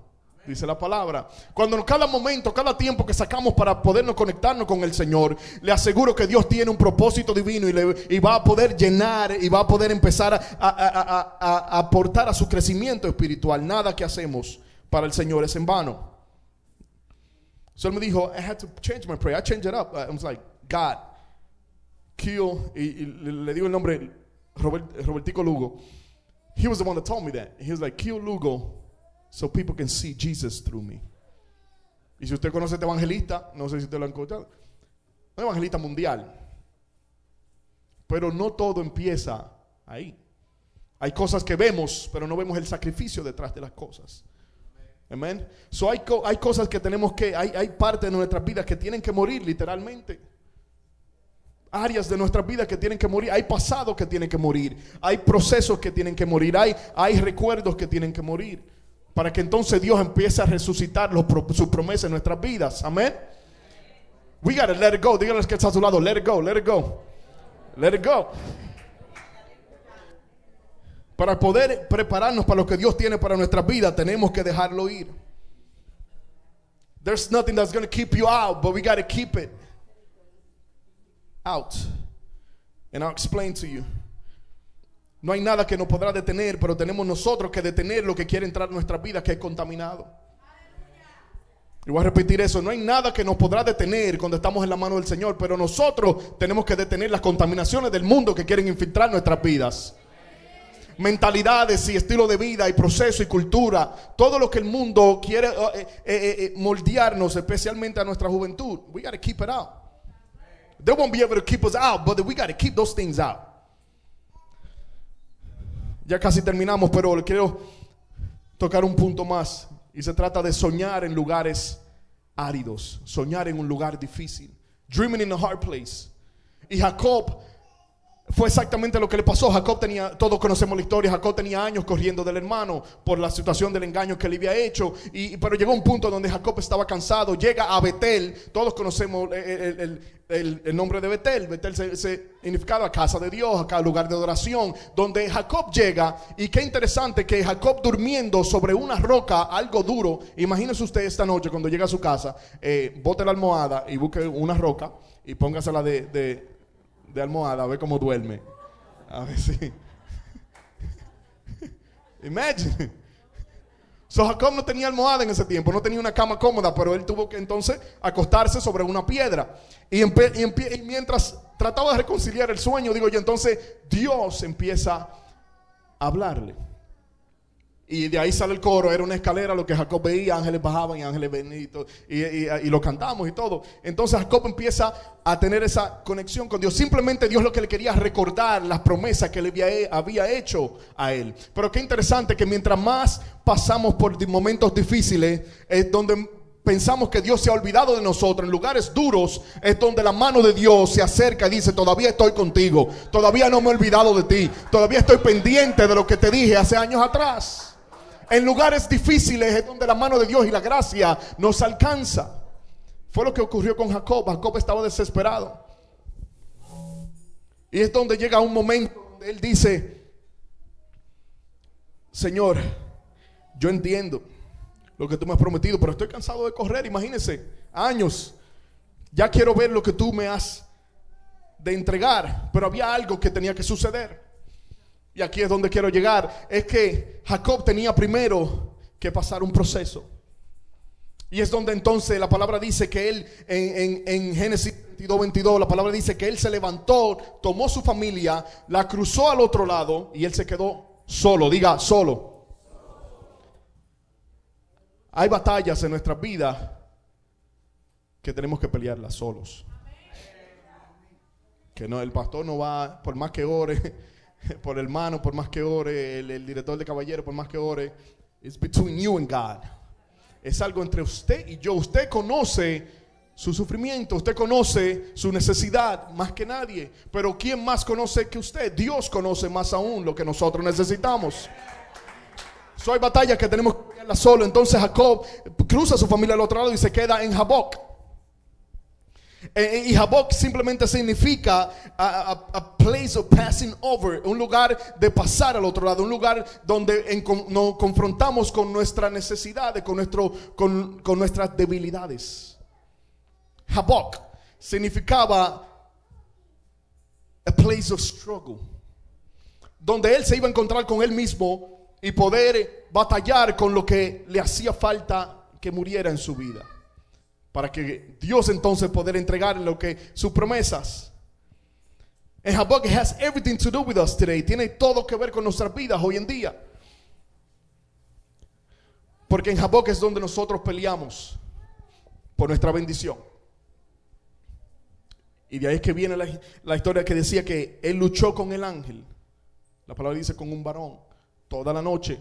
dice la palabra. Cuando cada momento, cada tiempo que sacamos para podernos conectarnos con el Señor, le aseguro que Dios tiene un propósito divino y, le, y va a poder llenar y va a poder empezar a, a, a, a, a aportar a su crecimiento espiritual. Nada que hacemos para el Señor es en vano. So él me dijo, I had to change my prayer. I changed it up. I was like, God, kill, y, y le digo el nombre, Robert, Robertico Lugo. He was the one that told me that. He was like, kill Lugo so people can see Jesus through me. Y si usted conoce a este evangelista, no sé si usted lo han escuchado, un evangelista mundial. Pero no todo empieza ahí. Hay cosas que vemos, pero no vemos el sacrificio detrás de las cosas. Amén. So hay, co- hay cosas que tenemos que, hay, hay partes de nuestras vidas que tienen que morir literalmente. Áreas de nuestras vidas que tienen que morir. Hay pasados que tienen que morir. Hay procesos que tienen que morir. Hay, hay recuerdos que tienen que morir. Para que entonces Dios empiece a resucitar los, sus promesas en nuestras vidas. Amén. We gotta let it go. Díganles que está a su lado. Let it go, let it go. Let it go. Para poder prepararnos para lo que Dios tiene para nuestra vida, tenemos que dejarlo ir. There's nothing that's going to keep you out, but we got to keep it out. And I'll explain to you. No hay nada que nos podrá detener, pero tenemos nosotros que detener lo que quiere entrar en nuestra vida, que es contaminado. Y voy a repetir eso. No hay nada que nos podrá detener cuando estamos en la mano del Señor, pero nosotros tenemos que detener las contaminaciones del mundo que quieren infiltrar nuestras vidas. Mentalidades y estilo de vida y proceso y cultura, todo lo que el mundo quiere eh, eh, eh, moldearnos, especialmente a nuestra juventud. We got to keep it out. They won't be able to keep us out, but we got to keep those things out. Ya casi terminamos, pero le quiero tocar un punto más, y se trata de soñar en lugares áridos, soñar en un lugar difícil. Dreaming in a hard place. Y Jacob fue exactamente lo que le pasó. Jacob tenía, todos conocemos la historia, Jacob tenía años corriendo del hermano por la situación del engaño que le había hecho, y, pero llegó un punto donde Jacob estaba cansado, llega a Betel. Todos conocemos el, el, el, el nombre de Betel. Betel se, se significaba casa de Dios, acá lugar de adoración, donde Jacob llega. Y qué interesante que Jacob durmiendo sobre una roca, algo duro. Imagínese usted esta noche cuando llega a su casa, eh, bote la almohada y busque una roca y póngasela de, de de almohada, a ver cómo duerme. A ver si. Imagine. So Jacob no tenía almohada en ese tiempo, no tenía una cama cómoda, pero él tuvo que entonces acostarse sobre una piedra. Y, empe- y, empe- y mientras trataba de reconciliar el sueño, digo yo, entonces Dios empieza a hablarle. Y de ahí sale el coro. Era una escalera lo que Jacob veía, ángeles bajaban y ángeles venían y, y, y lo cantamos y todo. Entonces Jacob empieza a tener esa conexión con Dios. Simplemente Dios lo que le quería recordar las promesas que le había, había hecho a él. Pero qué interesante que mientras más pasamos por momentos difíciles, es donde pensamos que Dios se ha olvidado de nosotros. En lugares duros es donde la mano de Dios se acerca y dice: todavía estoy contigo, todavía no me he olvidado de ti, todavía estoy pendiente de lo que te dije hace años atrás. En lugares difíciles es donde la mano de Dios y la gracia nos alcanza. Fue lo que ocurrió con Jacob. Jacob estaba desesperado. Y es donde llega un momento donde él dice: Señor, yo entiendo lo que tú me has prometido, pero estoy cansado de correr. Imagínense, años. Ya quiero ver lo que tú me has de entregar. Pero había algo que tenía que suceder. Y aquí es donde quiero llegar. Es que Jacob tenía primero que pasar un proceso. Y es donde entonces la palabra dice que él, en, en, en Génesis veintidós, veintidós, la palabra dice que él se levantó, tomó su familia, la cruzó al otro lado y él se quedó solo. Diga, solo. Hay batallas en nuestras vidas que tenemos que pelearlas solos. Que no, el pastor no va, por más que ore, por el hermano, por más que ore, el, el director de caballero, por más que ore. It's between you and God. Es algo entre usted y yo. Usted conoce su sufrimiento, usted conoce su necesidad más que nadie. Pero ¿quién más conoce que usted? Dios conoce más aún lo que nosotros necesitamos. So hay batallas que tenemos que pelearlas solo. Entonces Jacob cruza a su familia al otro lado y se queda en Jaboc. Y Jaboc simplemente significa a, a, a place of passing over, un lugar de pasar al otro lado, un lugar donde en, nos confrontamos con nuestras necesidades, con, nuestro, con, con nuestras debilidades. Jaboc significaba a place of struggle, donde él se iba a encontrar con él mismo y poder batallar con lo que le hacía falta que muriera en su vida, para que Dios entonces poder entregar lo que sus promesas. En Habakkuk has everything to do with us today. Tiene todo que ver con nuestras vidas hoy en día. Porque en Habakkuk es donde nosotros peleamos por nuestra bendición. Y de ahí es que viene la, la historia que decía que él luchó con el ángel. La palabra dice con un varón toda la noche.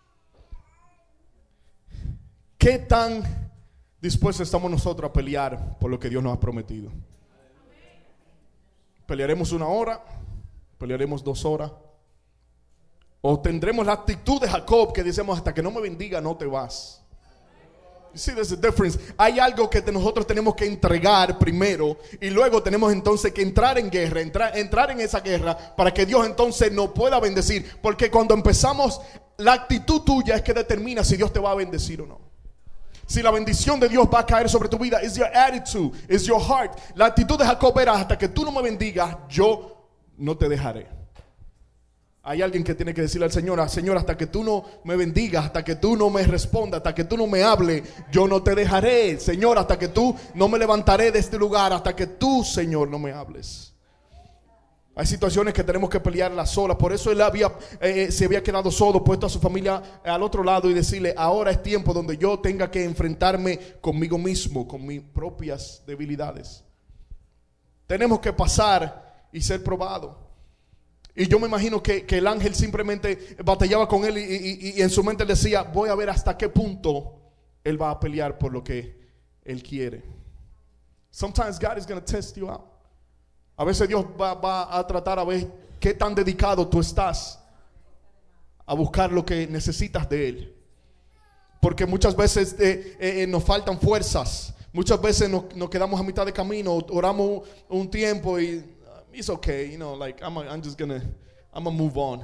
¿Qué tan dispuestos estamos nosotros a pelear por lo que Dios nos ha prometido? ¿Pelearemos una hora? ¿Pelearemos dos horas? ¿O tendremos la actitud de Jacob que decimos hasta que no me bendiga no te vas? You see, there's a difference. Hay algo que nosotros tenemos que entregar primero y luego tenemos entonces que entrar en guerra, entrar, entrar en esa guerra para que Dios entonces nos pueda bendecir. Porque cuando empezamos, la actitud tuya es que determina si Dios te va a bendecir o no. Si la bendición de Dios va a caer sobre tu vida, is your attitude, is your heart. La actitud de Jacob era hasta que tú no me bendigas, yo no te dejaré. Hay alguien que tiene que decirle al Señor, Señor, hasta que tú no me bendigas, hasta que tú no me respondas, hasta que tú no me hables, yo no te dejaré. Señor, hasta que tú no me levantaré de este lugar, hasta que tú, Señor, no me hables. Hay situaciones que tenemos que pelearlas solas. Por eso él había, eh, se había quedado solo, puesto a su familia al otro lado y decirle, ahora es tiempo donde yo tenga que enfrentarme conmigo mismo, con mis propias debilidades. Tenemos que pasar y ser probados. Y yo me imagino que, que el ángel simplemente batallaba con él y, y, y en su mente decía, voy a ver hasta qué punto él va a pelear por lo que él quiere. Sometimes God is going to test you out. A veces Dios va, va a tratar a ver qué tan dedicado tú estás a buscar lo que necesitas de Él. Porque muchas veces eh, eh, nos faltan fuerzas. Muchas veces nos, nos quedamos a mitad de camino, oramos un, un tiempo y it's okay, you know, like I'm, I'm just gonna, I'm gonna move on.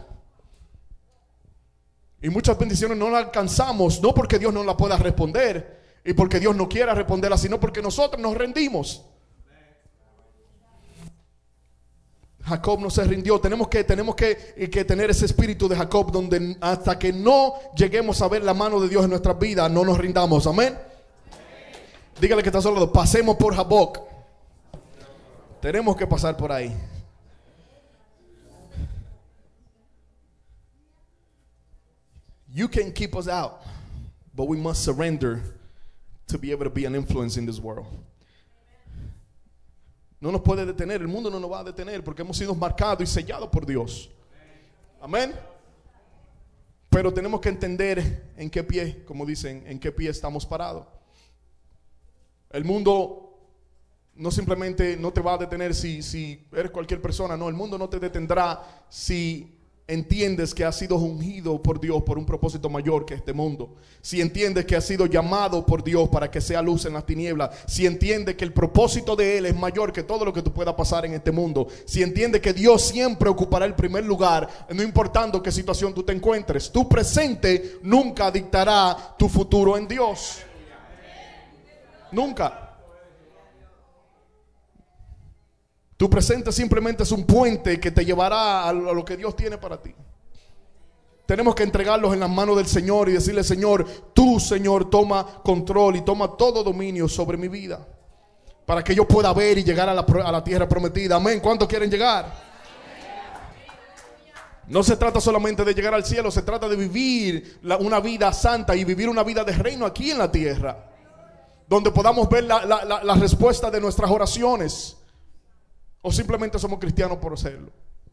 Y muchas bendiciones no las alcanzamos, no porque Dios no las pueda responder y porque Dios no quiera responderlas, sino porque nosotros nos rendimos. Jacob no se rindió. Tenemos que, tenemos que, que tener ese espíritu de Jacob, donde hasta que no lleguemos a ver la mano de Dios en nuestras vidas, no nos rindamos. Amén. Amén. Dígale que está solo, pasemos por Jacob. Tenemos que pasar por ahí. You can keep us out, but we must surrender to be able to be an influence in this world. No nos puede detener, el mundo no nos va a detener porque hemos sido marcados y sellados por Dios. Amén. Pero tenemos que entender en qué pie, como dicen, en qué pie estamos parados. El mundo no simplemente no te va a detener si, si eres cualquier persona, no, el mundo no te detendrá si entiendes que has sido ungido por Dios por un propósito mayor que este mundo. Si entiendes que has sido llamado por Dios para que sea luz en las tinieblas. Si entiendes que el propósito de Él es mayor que todo lo que tú pueda pasar en este mundo. Si entiendes que Dios siempre ocupará el primer lugar, no importando qué situación tú te encuentres. Tu presente nunca dictará tu futuro en Dios. Nunca. Tu presente simplemente es un puente que te llevará a lo que Dios tiene para ti. Tenemos que entregarlos en las manos del Señor y decirle, Señor, tú, Señor, toma control y toma todo dominio sobre mi vida, para que yo pueda ver y llegar a la, a la tierra prometida. Amén. ¿Cuántos quieren llegar? No se trata solamente de llegar al cielo, se trata de vivir la, una vida santa y vivir una vida de reino aquí en la tierra, donde podamos ver la, la, la, la respuesta de nuestras oraciones. ¿O simplemente somos cristianos por serlo?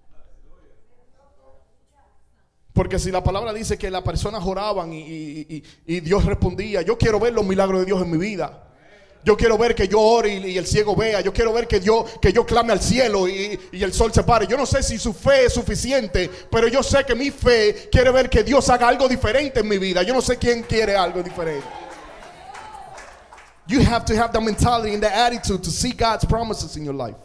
Porque si la palabra dice que las personas oraban y, y, y, y Dios respondía, yo quiero ver los milagros de Dios en mi vida. Yo quiero ver que yo ore y, y el ciego vea. Yo quiero ver que yo, que yo clame al cielo y, y el sol se pare. Yo no sé si su fe es suficiente, pero yo sé que mi fe quiere ver que Dios haga algo diferente en mi vida. Yo no sé quién quiere algo diferente. You have to have the mentality and the attitude to see God's promises in your life.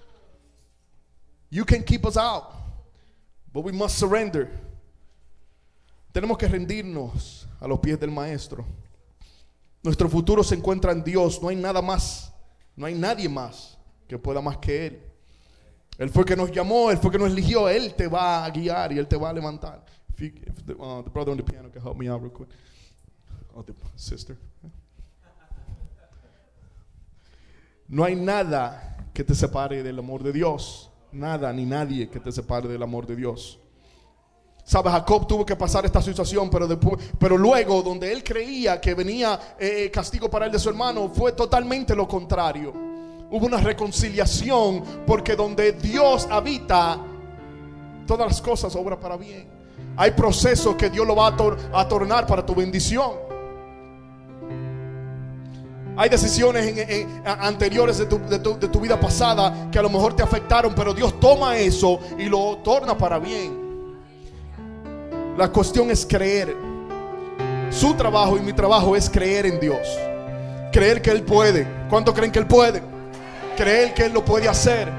You can keep us out, but we must surrender. Tenemos que rendirnos a los pies del Maestro. Nuestro futuro se encuentra en Dios. No hay nada más, no hay nadie más que pueda más que Él. Él fue que nos llamó, Él fue que nos eligió. Él te va a guiar y Él te va a levantar. If you, if the, uh, the brother on the piano can help me out real quick. Oh, the sister. No hay nada que te separe del amor de Dios. Nada ni nadie que te separe del amor de Dios. Sabes, Jacob tuvo que pasar esta situación, pero después, pero luego, donde él creía que venía eh, castigo para él de su hermano, fue totalmente lo contrario. Hubo una reconciliación, porque donde Dios habita, todas las cosas obran para bien. Hay procesos que Dios lo va a, tor- a tornar para tu bendición. Hay decisiones en, en, anteriores de tu, de, tu, de tu vida pasada que a lo mejor te afectaron, pero Dios toma eso y lo torna para bien. La cuestión es creer. Su trabajo y mi trabajo es creer en Dios. Creer que Él puede. ¿Cuántos creen que Él puede? Creer que Él lo puede hacer.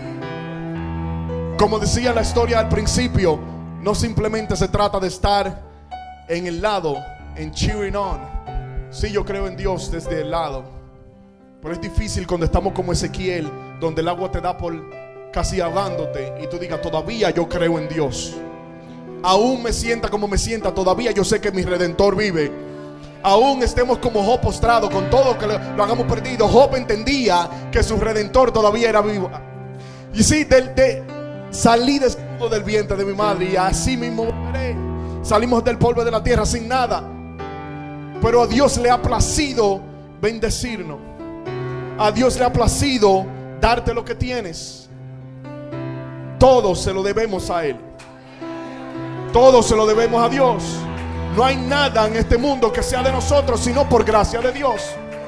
Como decía la historia al principio, no simplemente se trata de estar en el lado, en cheering on. Sí, yo creo en Dios desde el lado, pero es difícil cuando estamos como Ezequiel, donde el agua te da por casi ahogándote y tú digas, todavía yo creo en Dios. Aún me sienta como me sienta, todavía yo sé que mi Redentor vive. Aún estemos como Job postrado, con todo que lo, lo hagamos perdido, Job entendía que su Redentor todavía era vivo. Y sí, de, de, salí desnudo del vientre de mi madre y así mismo volveré. Salimos del polvo de la tierra sin nada, pero a Dios le ha placido bendecirnos. A Dios le ha placido darte lo que tienes. Todo se lo debemos a Él. Todo se lo debemos a Dios. No hay nada en este mundo que sea de nosotros, sino por gracia de Dios.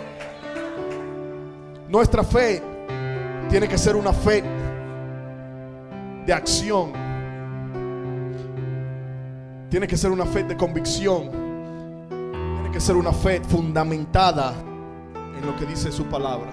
Nuestra fe tiene que ser una fe de acción. Tiene que ser una fe de convicción. Tiene que ser una fe fundamentada en lo que dice su palabra.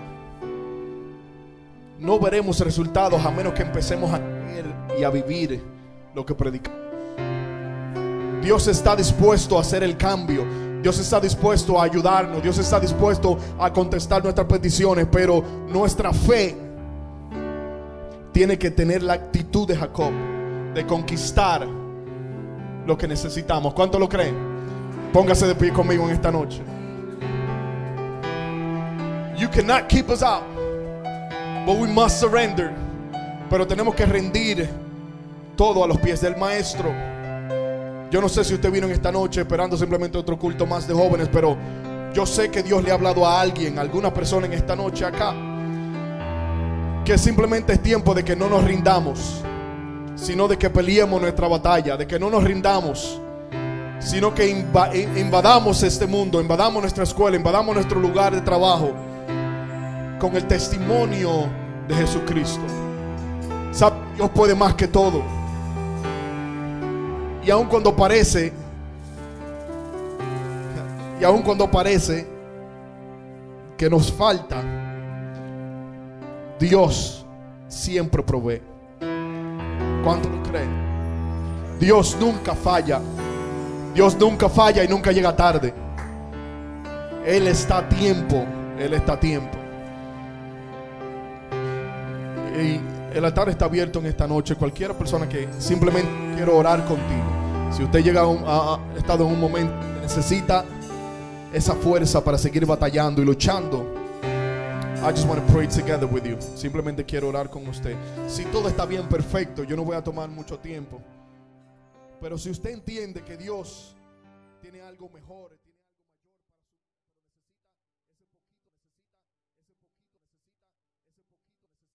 No veremos resultados a menos que empecemos a creer y a vivir lo que predicamos. Dios está dispuesto a hacer el cambio. Dios está dispuesto a ayudarnos. Dios está dispuesto a contestar nuestras peticiones. Pero nuestra fe tiene que tener la actitud de Jacob, de conquistar lo que necesitamos. ¿Cuánto lo creen? Póngase de pie conmigo en esta noche. You cannot keep us out, but we must surrender. Pero tenemos que rendir todo a los pies del Maestro. Yo no sé si usted vino en esta noche esperando simplemente otro culto más de jóvenes, pero yo sé que Dios le ha hablado a alguien, a alguna persona en esta noche acá, que simplemente es tiempo de que no nos rindamos, sino de que peleemos nuestra batalla, de que no nos rindamos, sino que invadamos este mundo, invadamos nuestra escuela, invadamos nuestro lugar de trabajo con el testimonio de Jesucristo. ¿Sabe? Dios puede más que todo. Y aun cuando parece, y aun cuando parece que nos falta, Dios siempre provee. ¿Cuánto lo creen? Dios nunca falla. Dios nunca falla y nunca llega tarde. Él está a tiempo. Él está a tiempo. Y el altar está abierto en esta noche. Cualquier persona que simplemente quiera orar contigo. Si usted llega a, un, a, a estado en un momento que necesita esa fuerza para seguir batallando y luchando, I just want to pray together with you. Simplemente quiero orar con usted. Si todo está bien, perfecto, yo no voy a tomar mucho tiempo. Pero si usted entiende que Dios tiene algo mejor.